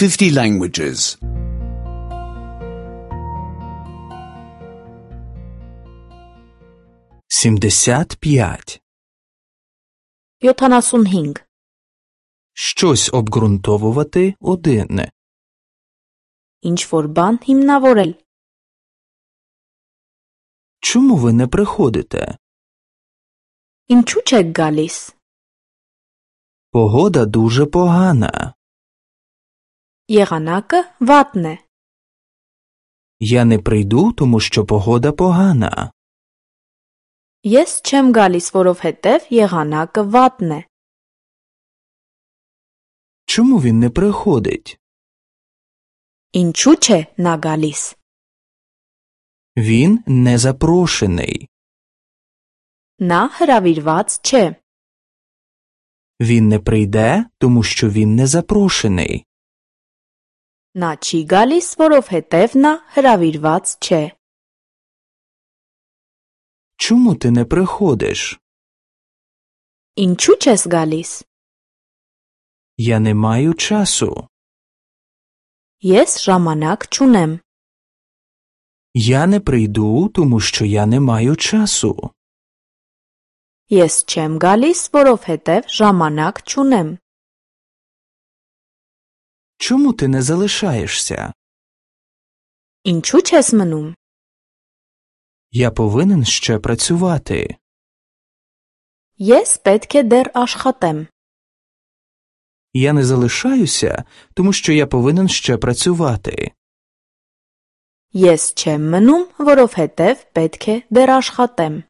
50 languages. 75. 75. Щось обґрунтовувати одне. Ինչ-որ բան հիմնավորել. Чому ви не приходите? Ինչու չեք գալիս? Погода дуже погана. Եղանակը վատն է. Я не прийду, тому що погода погана. Ես չեմ գալիս, որովհետև եղանակը վատն է. Чому він не приходить? Ինչու չէ նա գալիս? Він не запрошений. Նա հրավիրված չէ. Він не прийде, тому що він не запрошений. Նա չի գալիս, որովհետև նա հրավիրված չէ. Чому ти не приходиш? Ինչու չես գալիս? Я не маю часу. Ես ժամանակ չունեմ. Я не прийду, тому що я не маю часу. Ես չեմ գալիս, որովհետև ժամանակ չունեմ. Чому ти не залишаєшся? Ինչու չես մնում? Я повинен ще працювати. Ես պետք է դեռ աշխատեմ. Я не залишаюся, тому що я повинен ще працювати. Ես չեմ մնում, որովհետև պետք է դեռ աշխատեմ.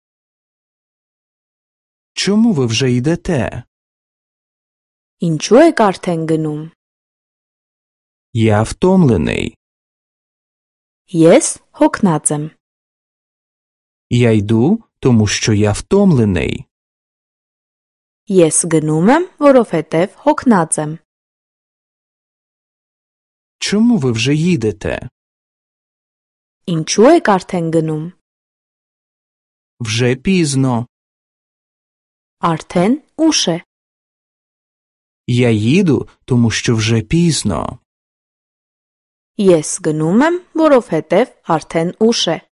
Чому ви вже йдете? Ինչու եք արդեն գնում? Я втомлений. Ես հոգնած եմ. Я йду, тому що я втомлений. Ես գնում եմ, որովհետև հոգնած եմ. Чому ви вже їдете? Ինչու եք արդեն գնում? Вже пізно. Արդեն ուշ է. Я їду, тому що вже пізно. Ես գնում եմ, որովհետև արդեն ուշ է.